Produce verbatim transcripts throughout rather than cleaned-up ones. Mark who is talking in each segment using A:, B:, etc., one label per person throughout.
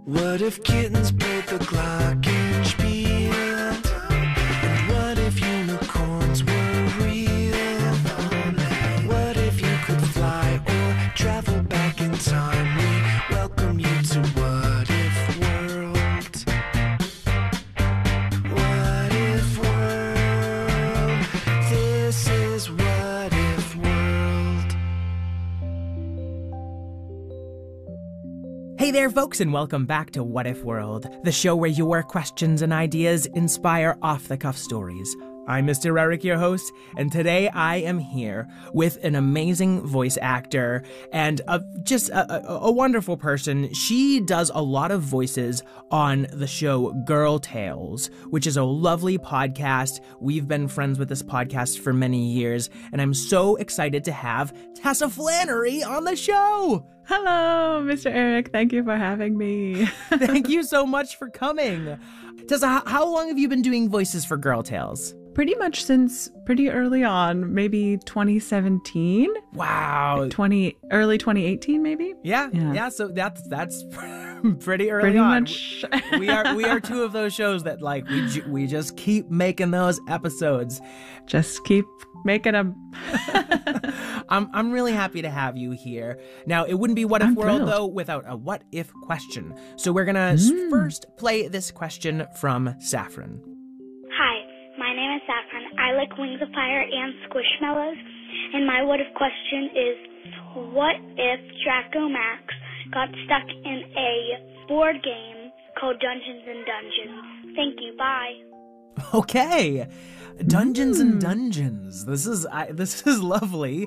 A: What if kittens played the glockenspiel? And what if unicorns were real? What if you could fly or travel back in time? We welcome you to What If World. What If World? This is What If World.
B: Hey there, folks, and welcome back to What If World, the show where your questions and ideas inspire off-the-cuff stories. I'm Mister Eric, your host, and today I am here with an amazing voice actor and a, just a, a, a wonderful person. She does a lot of voices on the show Girl Tales, which is a lovely podcast. We've been friends with this podcast for many years, and I'm so excited to have Tessa Flannery on the show.
C: Hello, Mister Eric. Thank you for having me.
B: Thank you so much for coming. Tessa, how long have you been doing voices for Girl Tales?
C: Pretty much since pretty early on, maybe twenty seventeen.
B: Wow.
C: twenty early twenty eighteen, maybe.
B: Yeah, yeah.
C: Yeah.
B: So that's that's pretty early
C: Pretty
B: on.
C: much.
B: we are we are two of those shows that like we ju- we just keep making those episodes.
C: Just keep making them.
B: I'm I'm really happy to have you here. Now, it wouldn't be What If
C: I'm
B: World
C: thrilled.
B: though without a what if question. So we're gonna s-
C: Mm.
B: first play this question from Saffron.
D: Hi, my name is Saffron. I like Wings of Fire and Squishmallows. And my what if question is, what if Draco Max got stuck in a board game called Dungeons and Dungeons? Thank you, bye.
B: Okay, Dungeons and
C: Mm.
B: Dungeons. This is I, this is lovely.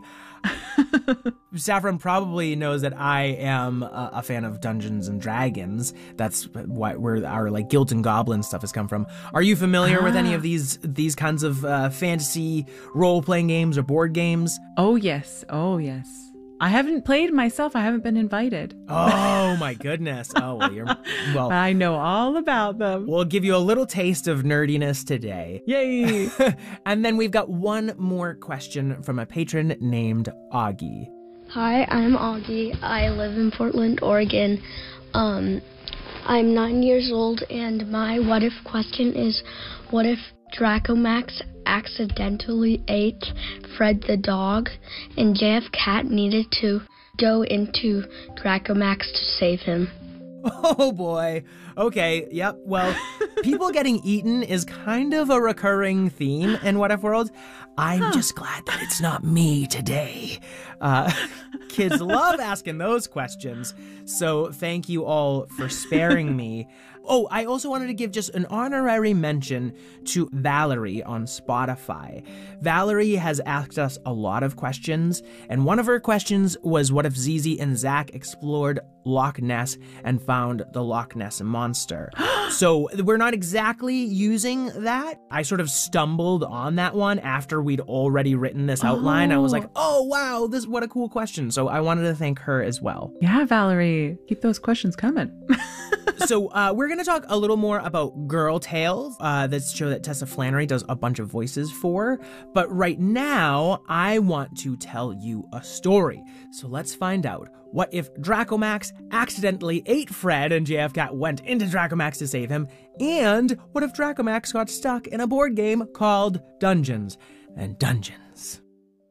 B: Saffron probably knows that I am a, a fan of Dungeons and Dragons. That's why where our like Guild and Goblin stuff has come from. Are you familiar with any
C: Ah.
B: of these these kinds of uh, fantasy role playing games or board games?
C: Oh, yes. Oh, yes. I haven't played myself. I haven't been invited.
B: Oh my goodness! Oh well, you're well.
C: But I know all about them.
B: We'll give you a little taste of nerdiness today.
C: Yay.
B: And then we've got one more question from a patron named Augie.
E: Hi, I'm Augie. I live in Portland, Oregon. Um, I'm nine years old, and my what if question is, what if Draco Max accidentally ate Fred the dog, and J F Cat needed to go into Draco Max to save him?
B: Oh boy. Okay, yep. Well, people getting eaten is kind of a recurring theme in What If World. I'm just glad that it's not me today. Uh, kids love asking those questions, so thank you all for sparing me. Oh, I also wanted to give just an honorary mention to Valerie on Spotify. Valerie has asked us a lot of questions, and one of her questions was what if Zizi and Zach explored Loch Ness and found the Loch Ness Monster? So we're not exactly using that. I sort of stumbled on that one after we'd already written this outline. I was like, oh wow, this what a cool question. So I wanted to thank her as well.
C: Yeah, Valerie. Keep those questions coming.
B: So uh, we're going to talk a little more about Girl Tales, uh, this show that Tessa Flannery does a bunch of voices for. But right now, I want to tell you a story. So let's find out. What if Draco Max accidentally ate Fred and J F Cat went into Draco Max to save him? And what if Draco Max got stuck in a board game called Dungeons and Dungeons?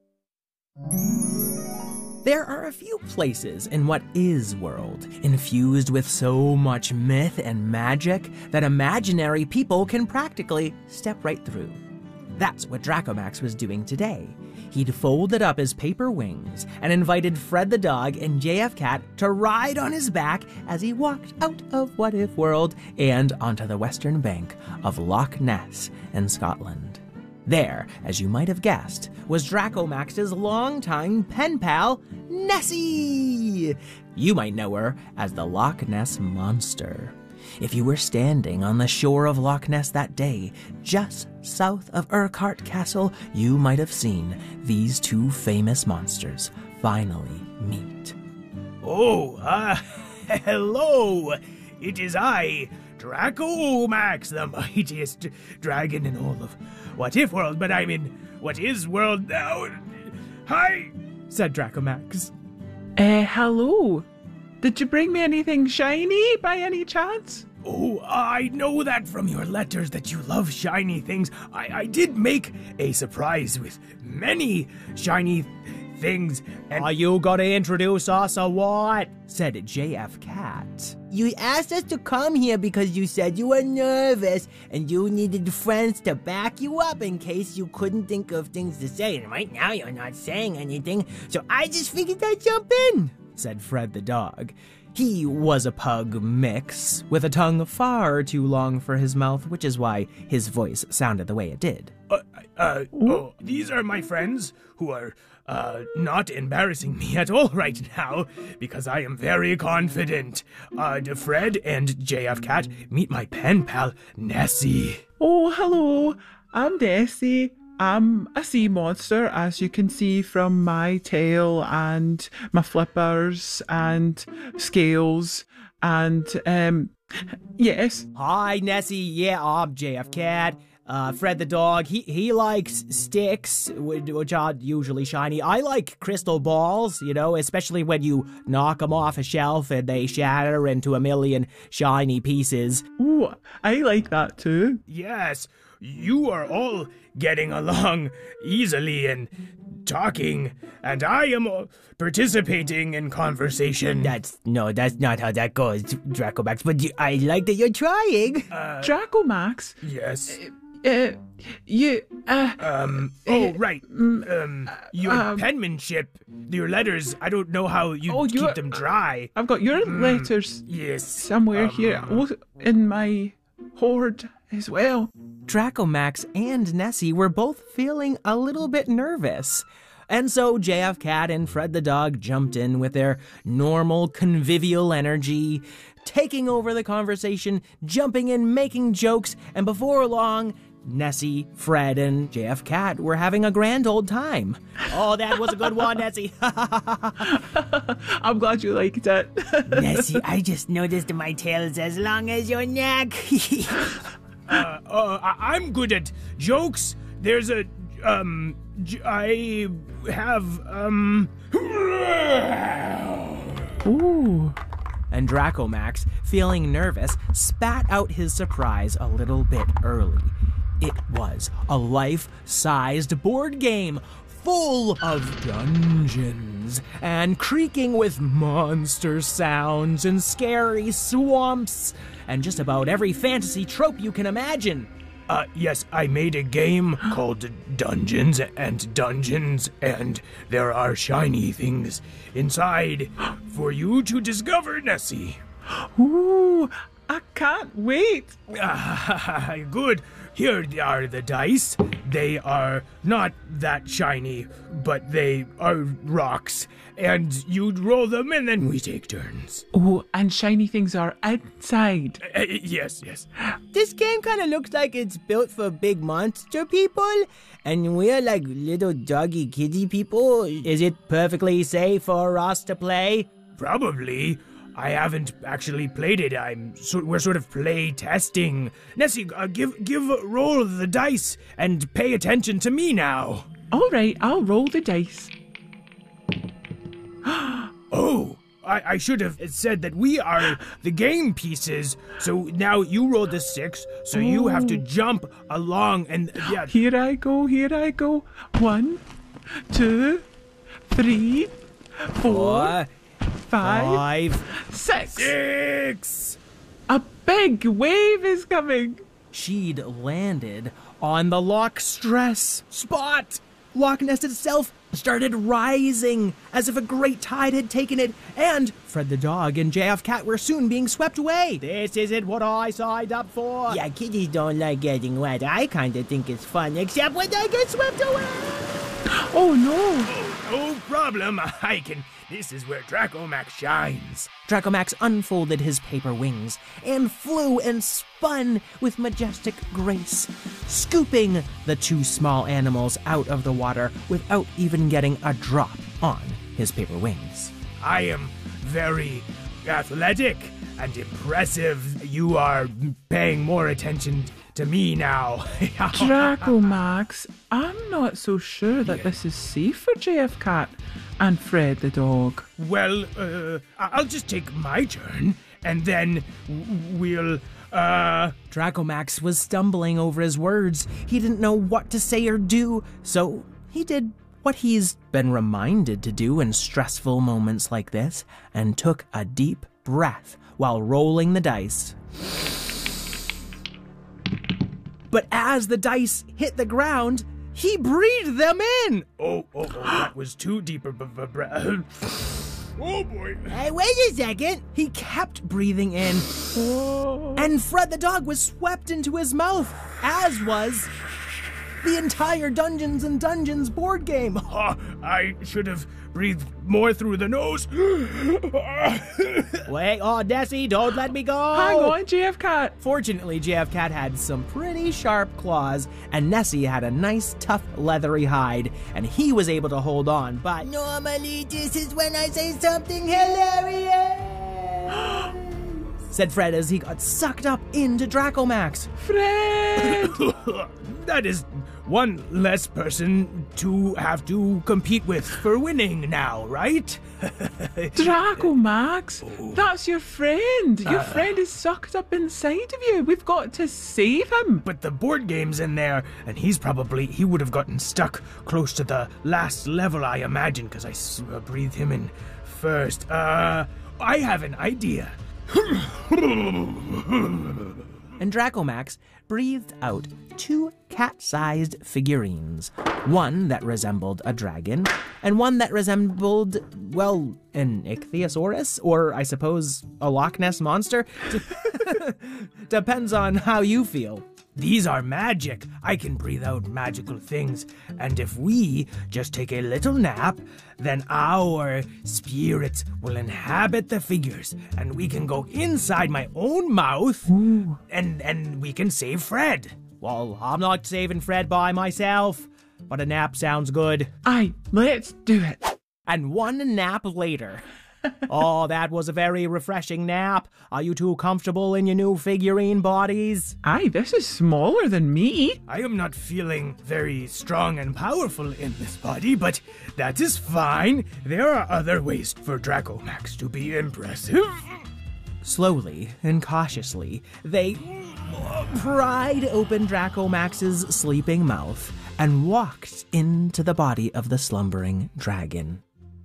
B: There are a few places in What Is World, infused with so much myth and magic that imaginary people can practically step right through. That's what Draco Max was doing today. He'd folded up his paper wings and invited Fred the dog and J F Cat to ride on his back as he walked out of What If World and onto the western bank of Loch Ness in Scotland. There, as you might have guessed, was Draco Max's longtime pen pal, Nessie! You might know her as the Loch Ness Monster. If you were standing on the shore of Loch Ness that day, just south of Urquhart Castle, you might have seen these two famous monsters finally meet.
F: Oh, uh, hello! It is I, Draco Max, the mightiest dragon in all of What If World, but I'm in What Is World now. Hi!
B: Said Draco Max.
C: Uh, hello. Did you bring me anything shiny by any chance?
F: Oh, I know that from your letters that you love shiny things. I, I did make a surprise with many shiny things. And
B: Are you gonna introduce us or what? Said J F Cat.
G: You asked us to come here because you said you were nervous and you needed friends to back you up in case you couldn't think of things to say. And right now you're not saying anything, so I just figured I'd jump in,
B: said Fred the dog. He was a pug mix, with a tongue far too long for his mouth, which is why his voice sounded the way it did.
F: Uh, uh, oh, these are my friends who are, uh, not embarrassing me at all right now, because I am very confident. Uh, Fred and J F Cat, meet my pen pal, Nessie.
C: Oh, hello. I'm Nessie. I'm a sea monster, as you can see from my tail and my flippers and scales and, um, yes.
B: Hi, Nessie. Yeah, I'm J F Cat. Uh, Fred the dog, he he likes sticks, which are usually shiny. I like crystal balls, you know, especially when you knock them off a shelf and they shatter into a million shiny pieces.
C: Ooh, I like that too.
F: Yes, you are all getting along easily and talking, and I am uh, participating in conversation.
G: That's, no, that's not how that goes, Draco Max, but you, I like that you're trying.
F: Uh,
C: Draco Max,
F: yes.
C: uh, you, uh,
F: Um, oh, right. Um, your
C: um,
F: penmanship, your letters, I don't know how you
C: Oh,
F: keep
C: you're-
F: them dry.
C: I've got your letters
F: Yes.
C: somewhere
F: um,
C: here, oh, in my hoard as well.
B: Draco Max and Nessie were both feeling a little bit nervous. And so J F Cat and Fred the dog jumped in with their normal convivial energy, taking over the conversation, jumping in, making jokes, and before long, Nessie, Fred, and J F Cat were having a grand old time. Oh, that was a good one, Nessie.
C: I'm glad you liked it.
G: Nessie, I just noticed my tail is as long as your neck.
F: Uh, uh, I- I'm good at jokes. There's a, um, j- I have, um...
C: Ooh.
B: And Draco Max, feeling nervous, spat out his surprise a little bit early. It was a life-sized board game full of dungeons and creaking with monster sounds and scary swamps and just about every fantasy trope you can imagine.
F: Uh, yes, I made a game called Dungeons and Dungeons, and there are shiny things inside for you to discover, Nessie.
C: Ooh, I can't wait.
F: Ah, good. Here are the dice. They are not that shiny, but they are rocks. And you roll them, and then we take turns.
C: Oh, and shiny things are inside.
F: Uh, yes, yes.
G: This game kind of looks like it's built for big monster people, and we're like little doggy kitty people.
B: Is it perfectly safe for us to play?
F: Probably. I haven't actually played it. I'm so, we're sort of play testing. Nessie, uh, give give a roll of the dice and pay attention to me now.
C: All right, I'll roll the dice.
F: Oh, I, I should have said that we are the game pieces. So now you rolled a six, so you have to jump along and yeah.
C: Here I go, here I go. One, two, three, four,
B: Four,
C: five,
B: five,
C: six.
F: Six.
C: A big wave is coming.
B: She'd landed on the Loch Stress spot. Loch Ness itself started rising as if a great tide had taken it, and Fred the dog and J F Cat were soon being swept away. This isn't what I signed up for.
G: Yeah, kitties don't like getting wet. I kind of think it's fun, except when I get swept away.
C: Oh no.
F: No problem. I can. This is where Draco Max shines.
B: Draco Max unfolded his paper wings and flew and spun with majestic grace, scooping the two small animals out of the water without even getting a drop on his paper wings.
F: I am very athletic and impressive. You are paying more attention to me now.
C: Draco Max, I'm not so sure that this is safe for J F Cat. And Fred the dog.
F: Well, uh, I- I'll just take my turn, and then w- we'll, uh...
B: Dracomax was stumbling over his words. He didn't know what to say or do, so he did what he's been reminded to do in stressful moments like this, and took a deep breath while rolling the dice. But as the dice hit the ground, he breathed them in!
F: Oh, oh, oh, that was too deep of a breath. Oh, boy.
G: Hey, wait a second.
B: He kept breathing in, and Fred the dog was swept into his mouth, as was the entire Dungeons and Dungeons board game.
F: Oh, I should have breathed more through the nose.
B: Wait, oh, Nessie, don't let me go!
C: Hang on, J F Cat.
B: Fortunately, J F Cat had some pretty sharp claws, and Nessie had a nice, tough, leathery hide, and he was able to hold on, but...
G: Normally, this is when I say something hilarious.
B: said Fred as he got sucked up into Dracomax.
C: Fred!
F: That is one less person to have to compete with for winning now, right?
C: Dracomax, that's your friend. Your friend is sucked up inside of you. We've got to save him.
F: But the board game's in there, and he's probably, he would have gotten stuck close to the last level, I imagine, because I s- uh, breathed him in first. Uh, I have an idea.
B: And Dracomax breathed out two cat-sized figurines, one that resembled a dragon, and one that resembled, well, an ichthyosaurus, or I suppose a Loch Ness monster. Depends on how you feel.
F: These are magic. I can breathe out magical things. And if we just take a little nap, then our spirits will inhabit the figures, and we can go inside my own mouth, and and we can save Fred.
B: Well, I'm not saving Fred by myself, but a nap sounds good.
C: Aye, let's do it.
B: And one nap later. Oh, that was a very refreshing nap. Are you two comfortable in your new figurine bodies?
C: Aye, this is smaller than me.
F: I am not feeling very strong and powerful in this body, but that is fine. There are other ways for Dracomax to be impressive.
B: Slowly and cautiously, they pried open Dracomax's sleeping mouth and walked into the body of the slumbering dragon.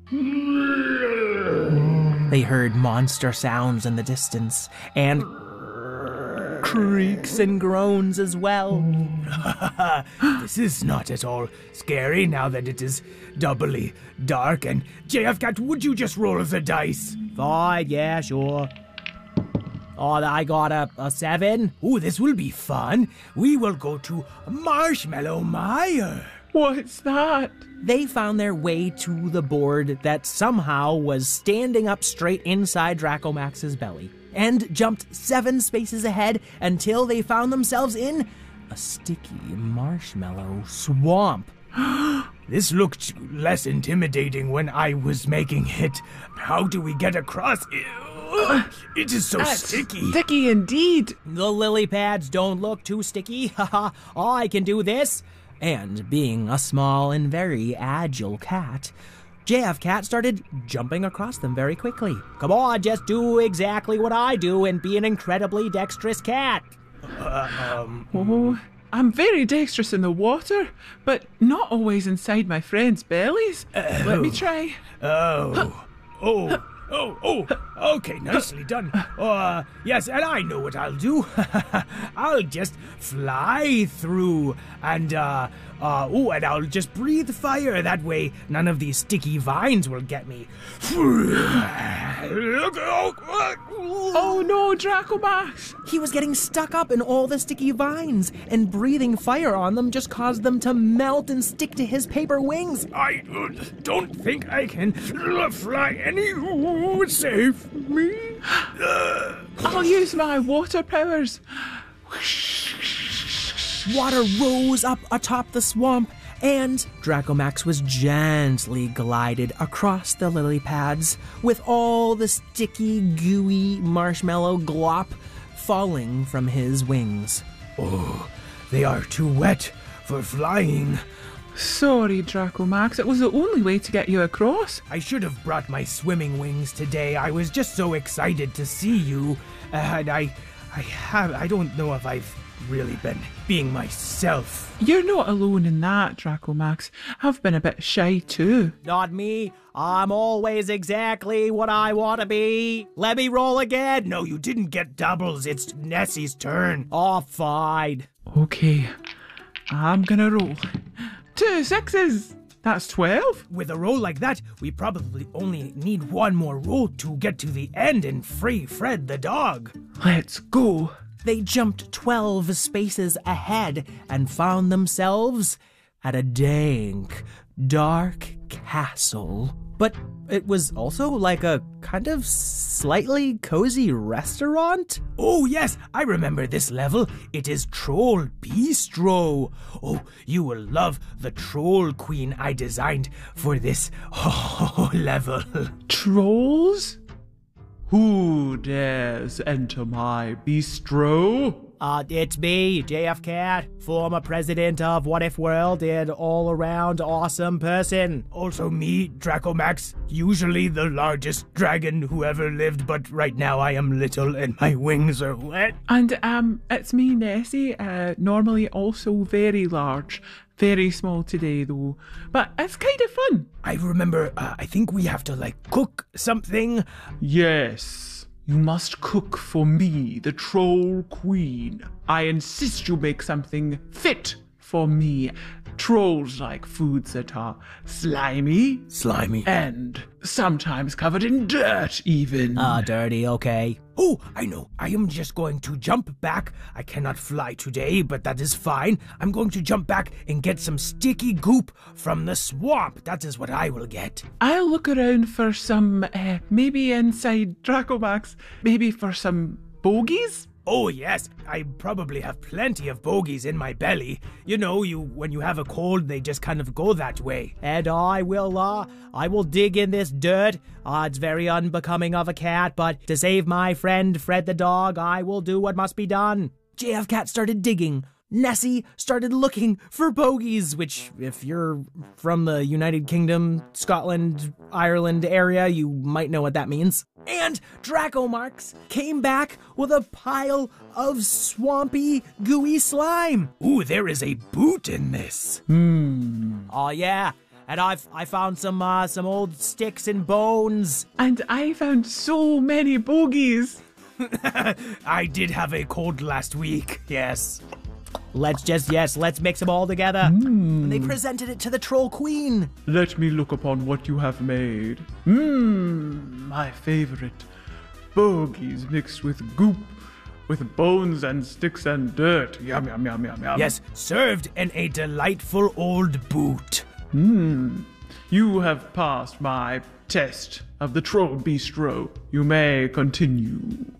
B: They heard monster sounds in the distance, and creaks and groans as well.
F: This is not at all scary now that it is doubly dark. And J F Cat, would you just roll the dice?
B: Fine, yeah, sure. Oh, I got a, a seven.
F: Ooh, this will be fun. We will go to Marshmallow Mire.
C: What's that?
B: They found their way to the board that somehow was standing up straight inside Dracomax's belly, and jumped seven spaces ahead until they found themselves in a sticky marshmallow swamp.
F: This looked less intimidating when I was making it. How do we get across? Ew, it is so
C: That's
F: sticky.
C: Sticky indeed.
B: The lily pads don't look too sticky. Haha, I can do this. And being a small and very agile cat, J F Cat started jumping across them very quickly. Come on, just do exactly what I do and be an incredibly dexterous cat.
F: Uh, um,
C: Oh, I'm very dexterous in the water, but not always inside my friends' bellies. Let me try.
F: oh, oh, oh, oh, okay, nicely done. Uh, yes, and I know what I'll do. I'll just fly through and, uh, uh, oh, and I'll just breathe fire. That way, none of these sticky vines will get me.
C: Oh no, Dracomax!
B: He was getting stuck up in all the sticky vines, and breathing fire on them just caused them to melt and stick to his paper wings.
F: I uh, don't think I can fly any. Save me. Uh,
C: I'll use my water powers.
B: Water rose up atop the swamp, and Dracomax was gently glided across the lily pads, with all the sticky, gooey marshmallow glop falling from his wings.
F: oh, they are too wet for flying.
C: Sorry, Draco Max. It was the only way to get you across.
F: I should have brought my swimming wings today. I was just so excited to see you. Uh, and I, I have, I don't know if I've really been being myself.
C: You're not alone in that, Draco Max. I've been a bit shy too.
B: Not me. I'm always exactly what I want to be. Let me roll again.
F: No, you didn't get doubles. It's Nessie's turn.
B: Oh, fine.
C: Okay, I'm gonna roll. Two sixes. That's twelve.
F: With a roll like that, we probably only need one more roll to get to the end and free Fred the dog.
C: Let's go.
B: They jumped twelve spaces ahead and found themselves at a dank, dark castle. But it was also like a kind of slightly cozy restaurant.
F: Oh yes, I remember this level. It is Troll Bistro. Oh, you will love the Troll Queen I designed for this oh, level.
C: Trolls? Who dares enter my bistro?
B: Uh, it's me, J F Cat, former president of What If World and all-around awesome person.
F: Also me, Draco Max, usually the largest dragon who ever lived, but right now I am little and my wings are wet.
C: And um, it's me, Nessie. Uh, normally also very large. Very small today, though. But it's kind of fun.
F: I remember, uh, I think we have to, like, cook something.
C: Yes. You must cook for me, the Troll Queen. I insist you make something fit for me. Trolls like foods that are slimy.
F: Slimy.
C: And sometimes covered in dirt, even.
B: Ah, uh, dirty, okay.
F: Oh, I know. I am just going to jump back. I cannot fly today, but that is fine. I'm going to jump back and get some sticky goop from the swamp. That is what I will get.
C: I'll look around for some, uh, maybe inside Draco Max, maybe for some bogies?
F: Oh yes, I probably have plenty of bogies in my belly. You know, you when you have a cold, they just kind of go that way.
B: And I will, uh, I will dig in this dirt. Uh, it's very unbecoming of a cat, but to save my friend Fred the dog, I will do what must be done. J F Cat started digging. Nessie started looking for bogies, which, if you're from the United Kingdom, Scotland, Ireland area, you might know what that means. And Draco Max came back with a pile of swampy, gooey slime.
F: Ooh, there is a boot in this.
C: Hmm.
B: Oh yeah, and I've I found some uh, some old sticks and bones.
C: And I found so many bogies.
F: I did have a cold last week. Yes.
B: Let's just, yes, let's mix them all together.
C: Mm.
B: And they presented it to the Troll Queen.
C: Let me look upon what you have made. Mmm, my favorite. Bogies mixed with goop, with bones and sticks and dirt. Yum, yum, yum, yum, yum.
F: Yes, served in a delightful old boot.
C: Mmm, you have passed my test of the Troll Bistro. You may continue.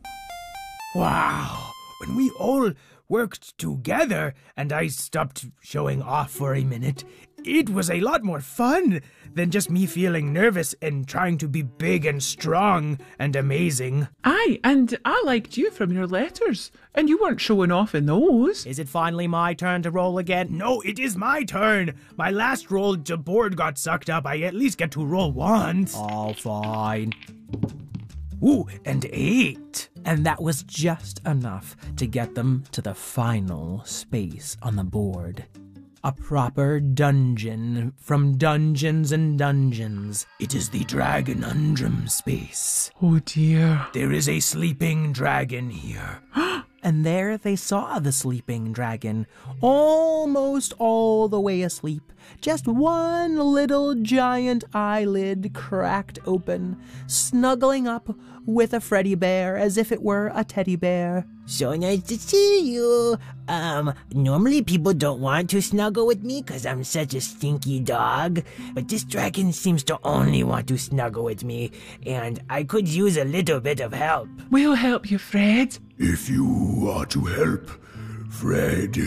F: Wow, when we all worked together and I stopped showing off for a minute, it was a lot more fun than just me feeling nervous and trying to be big and strong and amazing.
C: Aye, and I liked you from your letters, and you weren't showing off in those.
B: Is it finally my turn to roll again?
F: No, it is my turn. My last roll, the board got sucked up. I at least get to roll once.
B: Oh, fine.
F: Ooh, and eight.
B: And that was just enough to get them to the final space on the board. A proper dungeon from Dungeons and Dungeons.
F: It is the Dragonundrum space.
C: Oh dear.
F: There is a sleeping dragon here.
B: And there they saw the sleeping dragon, almost all the way asleep. Just one little giant eyelid cracked open, snuggling up with a Freddy bear as if it were a teddy bear.
G: So nice to see you. Um, normally people don't want to snuggle with me because I'm such a stinky dog, but this dragon seems to only want to snuggle with me, and I could use a little bit of help.
C: We'll help you, Fred.
H: If you are to help, Fred,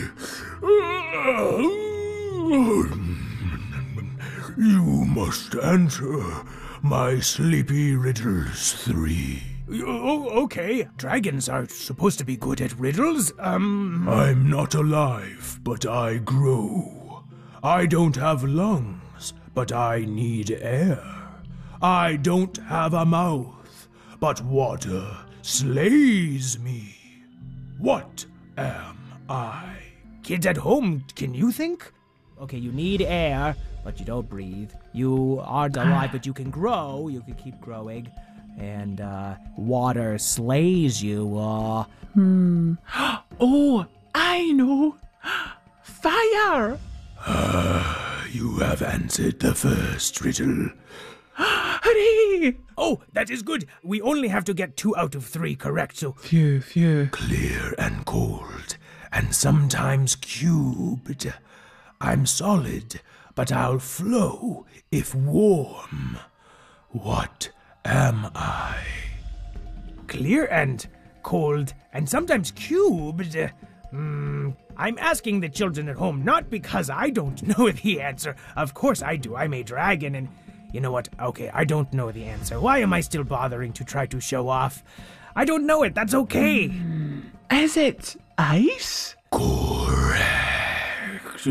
H: you must answer my sleepy riddles three.
F: Oh, okay. Dragons are supposed to be good at riddles. Um...
H: I'm not alive, but I grow.
F: I don't have lungs, but I need air. I don't have a mouth, but water slays me. What am I? Kids at home, can you think?
B: Okay, you need air, but you don't breathe. You aren't alive, but you can grow. You can keep growing. And, uh, water slays you, uh...
C: Hmm. Oh, I know. Fire!
H: You have answered the first riddle.
C: Hooray!
F: Oh, that is good. We only have to get two out of three correct, so...
C: Phew, phew.
H: Clear and cold, and sometimes cubed. I'm solid, but I'll flow if warm. What am I?
F: Clear and cold, and sometimes cubed. Hmm, I'm asking the children at home not because I don't know the answer. Of course I do. I'm a dragon, and you know what? Okay, I don't know the answer. Why am I still bothering to try to show off? I don't know it. That's okay.
C: Is it ice?
H: Correct.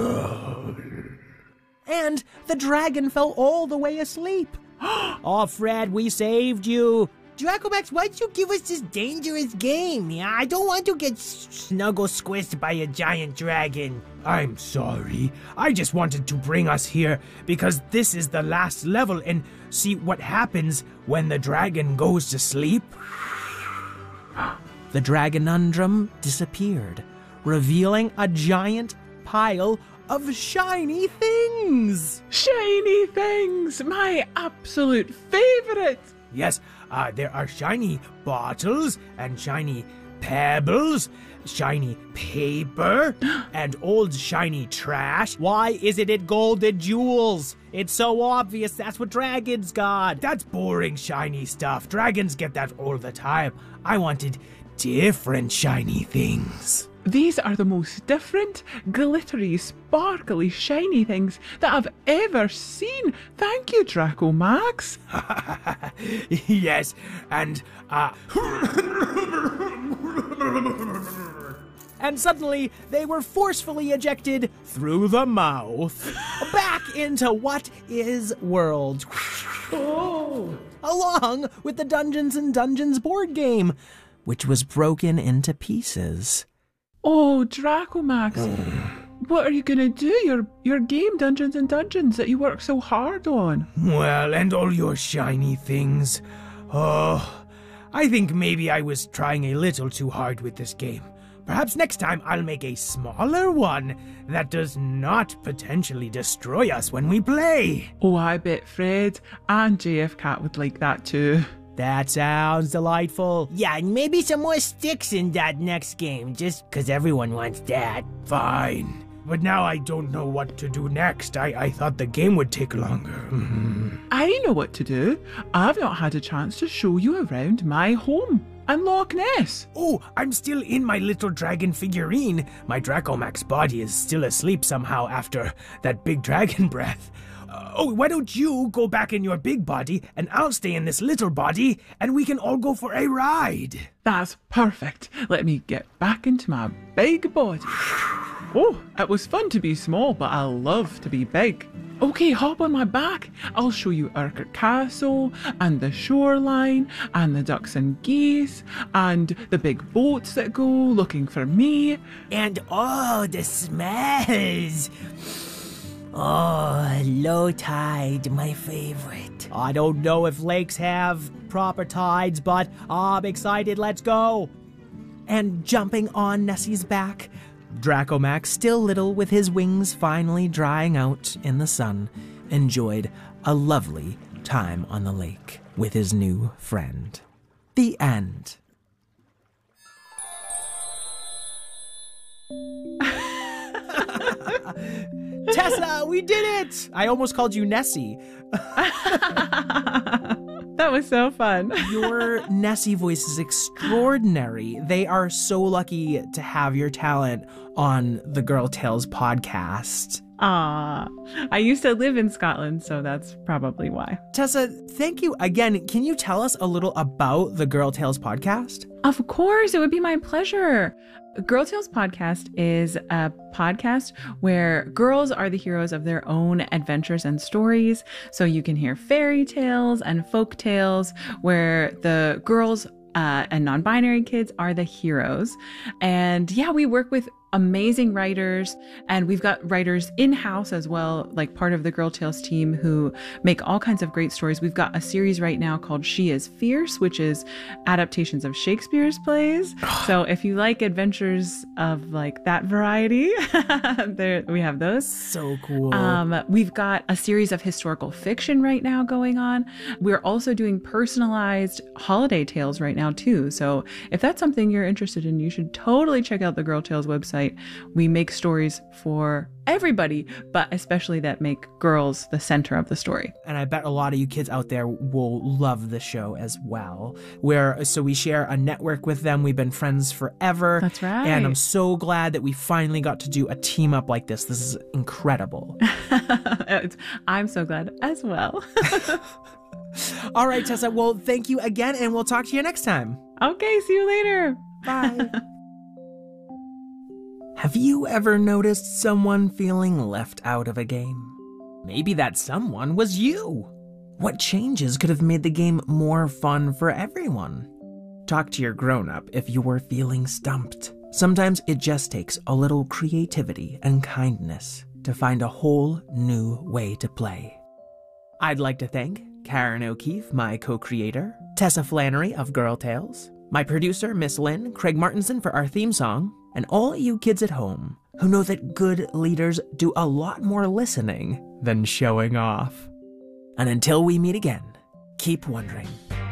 B: And the dragon fell all the way asleep. Oh, Fred, we saved you.
G: Dracomax, why'd you give us this dangerous game? Yeah, I don't want to get snuggle squished by a giant dragon.
F: I'm sorry. I just wanted to bring us here because this is the last level and see what happens when the dragon goes to sleep.
B: The Dragonundrum disappeared, revealing a giant pile of shiny things.
C: Shiny things! My absolute favorite!
F: Yes, uh, there are shiny bottles and shiny pebbles, shiny paper, and old shiny trash.
B: Why isn't it golden jewels? It's so obvious that's what dragons got.
F: That's boring shiny stuff. Dragons get that all the time. I wanted different shiny things.
C: These are the most different, glittery, sparkly, shiny things that I've ever seen. Thank you, Dracomax.
F: Yes, and, uh...
B: And suddenly, they were forcefully ejected through the mouth, back into what is world.
C: Oh.
B: Along with the Dungeons and Dungeons board game, which was broken into pieces.
C: Oh, Dracomax, what are you going to do? Your your game, Dungeons and Dungeons, that you work so hard on?
F: Well, and all your shiny things. Oh, I think maybe I was trying a little too hard with this game. Perhaps next time I'll make a smaller one that does not potentially destroy us when we play.
C: Oh, I bet Fred and J F Cat would like that too.
B: That sounds delightful.
G: Yeah, and maybe some more sticks in that next game, just because everyone wants that.
F: Fine. But now I don't know what to do next. I, I thought the game would take longer. Mm-hmm.
C: I know what to do. I've not had a chance to show you around my home and Loch Ness.
F: Oh, I'm still in my little dragon figurine. My Dracomax body is still asleep somehow after that big dragon breath. Uh, oh, why don't you go back in your big body and I'll stay in this little body and we can all go for a ride.
C: That's perfect. Let me get back into my big body. Oh, it was fun to be small, but I love to be big. Okay, hop on my back. I'll show you Urquhart Castle, and the shoreline, and the ducks and geese, and the big boats that go looking for me.
G: And oh, the smells. Oh, low tide, my favorite.
B: I don't know if lakes have proper tides, but I'm excited. Let's go. And jumping on Nessie's back, Dracomax, still little with his wings finally drying out in the sun, enjoyed a lovely time on the lake with his new friend. The end. Tessa, we did it! I almost called you Nessie.
C: That was so fun.
B: Your Nessie voice is extraordinary. They are so lucky to have your talent on the Girl Tales podcast.
C: Ah, I used to live in Scotland, so that's probably why.
B: Tessa, thank you again. Can you tell us a little about the Girl Tales podcast?
C: Of course, it would be my pleasure. Girl Tales Podcast is a podcast where girls are the heroes of their own adventures and stories. So you can hear fairy tales and folk tales where the girls uh, and non-binary kids are the heroes. And yeah, we work with amazing writers, and we've got writers in-house as well, like part of the Girl Tales team, who make all kinds of great stories. We've got a series right now called She is Fierce, which is adaptations of Shakespeare's plays. So if you like adventures of like that variety, there we have those.
B: So cool.
C: Um, we've got a series of historical fiction right now going on. We're also doing personalized holiday tales right now too. So if that's something you're interested in, you should totally check out the Girl Tales website. We make stories for everybody, but especially that make girls the center of the story.
B: And I bet a lot of you kids out there will love the show as well. Where so we share a network with them. We've been friends forever.
C: That's right.
B: And I'm so glad that we finally got to do a team up like this. This is incredible.
C: I'm so glad as well.
B: All right, Tessa. Well, thank you again, and we'll talk to you next time.
C: Okay, see you later.
B: Bye. Have you ever noticed someone feeling left out of a game? Maybe that someone was you. What changes could have made the game more fun for everyone? Talk to your grown-up if you were feeling stumped. Sometimes it just takes a little creativity and kindness to find a whole new way to play. I'd like to thank Karen O'Keefe, my co-creator, Tessa Flannery of Girl Tales, my producer, Miss Lynn, Craig Martinson for our theme song, and all you kids at home who know that good leaders do a lot more listening than showing off. And until we meet again, keep wondering.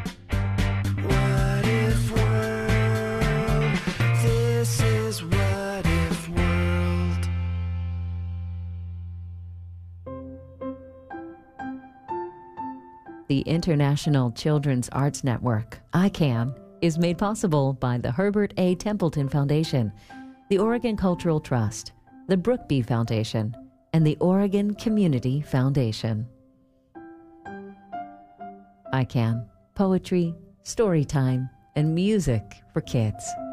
A: What if world? This is What If World.
I: The International Children's Arts Network, I CAN, is made possible by the Herbert A. Templeton Foundation, the Oregon Cultural Trust, the Brookby Foundation, and the Oregon Community Foundation. I CAN, poetry, story time, and music for kids.